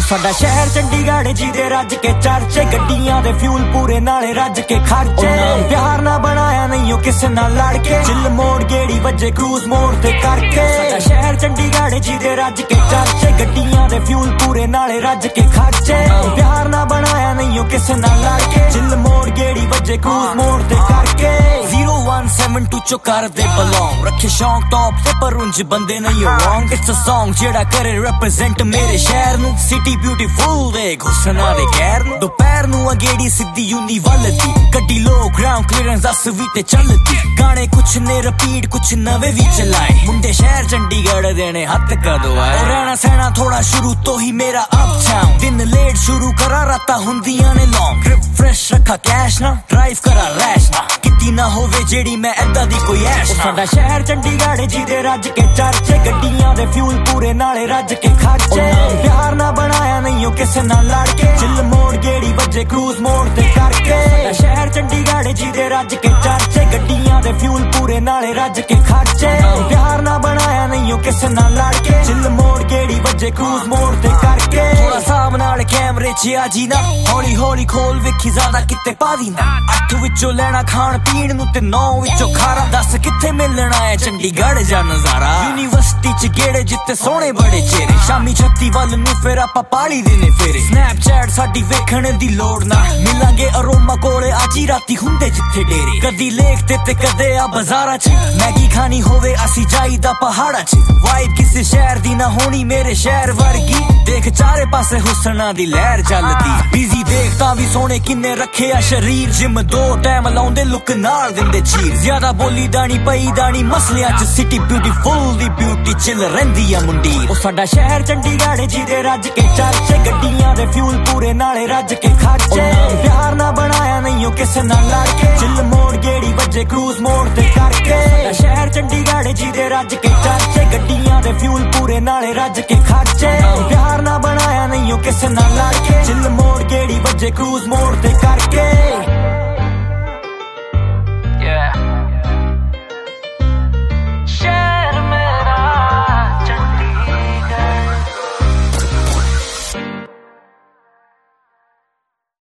ਸਾਡਾ ਸ਼ਹਿਰ ਚੰਡੀਗੜ੍ਹ ਜਿਹਦੇ ਰੱਜ ਕੇ ਚਰਚੇ, ਗੱਡੀਆਂ ਦੇ ਫਿਊਲ ਪੂਰੇ ਨਾਲੇ ਰੱਜ ਕੇ ਖਰਚੇ। ਪਿਆਰ ਨਾ ਬਣਾਇਆ ਨਹੀਂ ਉਹ ਕਿਸੇ ਨਾਲ ਲੜ ਕੇ, ਚਿੱਲ ਮੋੜ ਗੇੜੀ ਵੱਜੇ ਕਰੂਜ਼ ਮੋੜ ਤੇ ਕਰਕੇ। ਸਾਡਾ ਸ਼ਹਿਰ ਚੰਡੀਗੜ੍ਹ ਜਿਹਦੇ ਰੱਜ ਕੇ ਚਰਚੇ, ਗੱਡੀਆਂ ਦੇ ਫਿਊਲ ਪੂਰੇ ਨਾਲੇ ਰੱਜ ਕੇ ਖਰਚੇ। ਪਿਆਰ ਨਾ ਬਣਾਇਆ ਨਹੀਂ ਉਹ ਕਿਸੇ ਨਾਲ ਲੜ ਕੇ, ਚਿੱਲ ਮੋੜ ਗੇੜੀ ਵੱਜੇ ਕਰੂਜ਼ ਮੋੜ ਤੇ ਕਰਕੇ। 0172 ਚੋ ਕਰਦੇ ਬਲੌਂਗ, ਰੱਖੇ ਸ਼ੌਂਕ ਟੌਪ ਤੇ ਪਰ ਉਂਝ ਬੰਦੇ ਨਹੀਂ ਰੌਂਗ। ਇਟਸ ਅ ਸੌਂਗ ਜਿਹੜਾ ਕਰੇ ਰਿਪਰੈਜ਼ੈਂਟ ਮੇਰੇ ਸ਼ਹਿਰ ਨੂੰ, ਸਿਟੀ ਬਿਊਟੀਫੁਲ ਦੇ ਘੁਸਣਾ ਦੇ ਗੈਰ ਨੂੰ। ਦੁਪਹਿਰ ਨੂੰ ਅਗੇੜੀ ਸਿੱਧੀ ਯੂਨੀ ਵੱਲਦੀ, ਗੱਡੀ ਲੋ ਗਰਾਊਂਡ ਕਲੀਅਰੈਂਸ 10 ਵੀ ਤੇ ਚੱਲਦੀ। ਗਾਣੇ ਕੁਛ ਨੇ ਰਿਪੀਟ ਕੁਛ ਨਵੇਂ ਵੀ ਚਲਾਏ, ਮੁੰਡੇ ਸ਼ਹਿਰ ਚੰਡੀਗੜ੍ਹ ਦੇ ਨੇ ਹੱਥ ਕਦੋਂ ਆਏ। ਰਹਿਣਾ ਸਹਿਣਾ ਥੋੜਾ ਸ਼ੁਰੂ ਤੋਂ ਹੀ ਮੇਰਾ ਅਪਟਾਊਨ, ਦਿਨ ਲੇਟ ਸ਼ੁਰੂ ਕਰਾਂ ਰਾਤਾਂ ਹੁੰਦੀਆਂ ਨੇ ਲੌਂਗ। ਟ੍ਰਿਪ ਫਰੈਸ਼ ਰੱਖਾ ਕੈਸ਼ ਨਾ, ਡਰਾਈਵ ਕਰਾਂ ਰੈਸ਼ ਨਾ, ਕਿਤੇ ਨਾ ਹੋਵੇ ਜਿਹੜੀ ਮੈਂ ਏਦਾਂ ਦੀ ਕੋਈ ਐਸ਼ ਨਾ। ਸਾਡਾ ਸ਼ਹਿਰ ਚੰਡੀਗੜ੍ਹ ਜਿਹਦੇ ਰੱਜ ਕੇ ਚਰਚੇ, ਗੱਡੀਆਂ ਦੇ ਫਿਊਲ ਪੂਰੇ ਨਾਲੇ ਰੱਜ ਕੇ ਖਰਚੇ। ਪਿਆਰ ਨਾ ਬਣਾਇਆ ਨਹੀਂ ਉਹ ਕਿਸੇ ਨਾਲ ਲੜ ਕੇ, ਚਿੱਲ ਮੋੜ ਗੇੜੀ ਵੱਜੇ ਕਰੂਜ਼ ਮੋੜ ਤੇ ਕਰਕੇ। ਸਾਡਾ ਸ਼ਹਿਰ ਚੰਡੀਗੜ੍ਹ ਜਿਹਦੇ ਰੱਜ ਕੇ ਚਰਚੇ, ਗੱਡੀਆਂ ਦੇ ਫਿਊਲ ਪੂਰੇ ਨਾਲੇ ਰੱਜ ਕੇ ਖਰਚੇ। ਪਿਆਰ ਨਾ ਬਣਾਇਆ ਨਹੀਂ ਉਹ ਕਿਸੇ ਨਾਲ ਲੜ ਕੇ, ਚਿੱਲ ਮੋੜ ਗੇੜੀ ਵੱਜੇ ਕਰੂਜ਼ ਮੋੜ ਤੇ ਕਰਕੇ। ਥੋੜਾ ਹਿਸਾਬ ਨਾਲ ਕੈਮਰੇ 'ਚ ਆ ਜੀ ਨਾ, ਹੌਲੀ ਹੌਲੀ ਖੋਲ ਵੇਖੀ ਜ਼ਿਆਦਾ ਕਿਤੇ ਪਾ ਦੀ ਨਾ। 8 ਵਿੱਚੋਂ ਲੈਣਾ ਖਾਣ ਪੀਣ ਨੂੰ ਤੇ 9 ਵਿੱਚੋਂ ਖਾਰਾ, ਦੱਸ ਕਿੱਥੇ ਮਿਲਣਾ ਹੈ ਚੰਡੀਗੜ੍ਹ ਜਾਂ ਨਜ਼ਾਰਾ। ਯੂਨੀਵਰਸਿਟੀ 'ਚ ਗੇੜੇ ਜਿੱਤੇ ਸੋਹਣੇ ਬੜੇ ਚਿਹਰੇ, ਸ਼ਾਮੀ 36 ਵੱਲ ਨੂੰ ਫਿਰ ਆਪਾਂ ਪਾਲੀ ਦੇ ਨੇ ਫੇਰੇ। ਸਨੈਪਚੈਟ ਸਾਡੀ ਵੇਖਣ ਦੀ ਲੋੜ ਨਾ, ਮਿਲਾਂਗੇ ਅਰੋਮਾ ਕੋਲੇ ਅੱਜ ਹੀ ਰਾਤੀ ਹੁੰਦੇ ਜਿੱਥੇ ਡੇਰੇ। ਕਦੀ ਲੇਕ ਤੇ ਕਦੇ ਆ ਬਾਜ਼ਾਰਾਂ 'ਚ, ਮੈਗੀ ਖਾਣੀ ਹੋਵੇ ਅਸੀਂ ਜਾਈਦਾ ਪਹਾੜਾਂ 'ਚ। ਵਾਈਬ ਕਿਸੇ ਸ਼ਹਿਰ ਦੀ ਨਾ ਹੋਣੀ ਮੇਰੇ ਸ਼ਹਿਰ ਵਰਗੀ, ਦੇਖ ਚਾਰੇ ਪਾਸੇ ਹੁਸਨਾਂ ਦੀ ਲਹਿਰ ਚੱਲਦੀ। ਬਿਜ਼ੀ ਦੇਖ ਤਾਂ ਵੀ ਸੋਹਣੇ ਕਿੰਨੇ ਰੱਖੇ ਆ ਸ਼ਰੀਰ, ਜਿਮ 2 ਟਾਈਮ ਲਾਉਂਦੇ ਲੁੱਕ ਨਾਲ ਦਿੰਦੇ ਚੀਰ। ਜ਼ਿਆਦਾ ਬੋਲੀ ਦਾਣੀ ਪਈ ਦਾਣੀ ਮਸਲਿਆਂ 'ਚ, ਸਿਟੀ ਬਿਊਟੀਫੁਲ ਦੀ ਬਿਊਟੀ ਚਿੱਲ ਰਹਿੰਦੀ ਆ ਮੁੰਡੀ। ਉਹ ਸਾਡਾ ਸ਼ਹਿਰ ਚੰਡੀਗੜ੍ਹ ਜਿਹਦੇ ਰੱਜ ਕੇ ਚਰਚੇ, ਗੱਡੀਆਂ ਦੇ ਫਿਊਲ ਪੂਰੇ ਨਾਲੇ ਰੱਜ ਕੇ ਖਰਚੇ। ਪਿਆਰ ਨਾ ਬਣਾਇਆ ਨਹੀਂ ਉਹ ਕਿਸੇ ਨਾਲ ਲੜ ਕੇ, ਚਿੱਲ ਮੋੜ ਗੇੜੀ ਵੱਜੇ ਕਰੂਜ਼ ਮੋੜ ਤੇ ਕਰਕੇ। ਸਾਡਾ ਸ਼ਹਿਰ ਚੰਡੀਗੜ੍ਹ ਜਿਹਦੇ ਰੱਜ ਕੇ ਚਰਚੇ, ਗੱਡੀਆਂ ਦੇ ਫਿਊਲ ਪੂਰੇ ਨਾਲੇ ਰੱਜ ਕੇ ਖਰਚੇ। ਪਿਆਰ ਨਾ ਬਣਾਇਆ ਨਹੀਂ ਉਹ ਕਿਸੇ ਨਾਲ ਲੜ ਕੇ, ਚਿੱਲ ਮੋੜ ਗੇੜੀ ਵੱਜੇ ਕਰੂਜ਼ ਮੋੜ ਤੇ ਕਰਕੇ।